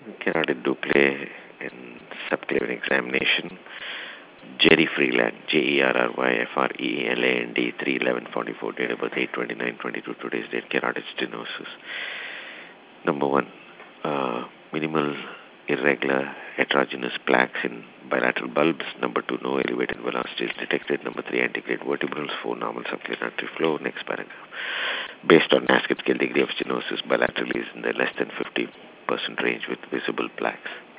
Carotid Duclay in subclavian examination. Jerry Freeland, Jerryfreeland, 3/11/44, date of birth 8/29/22, today's date, carotid stenosis. Number one, minimal irregular heterogeneous plaques in bilateral bulbs. Number two, no elevated velocity is detected. Number three, antegrade vertebrals. Four, normal subclavian artery flow. Next paragraph. Based on NASCAR scale, degree of stenosis bilaterally is in the less than 50% range with visible plaques.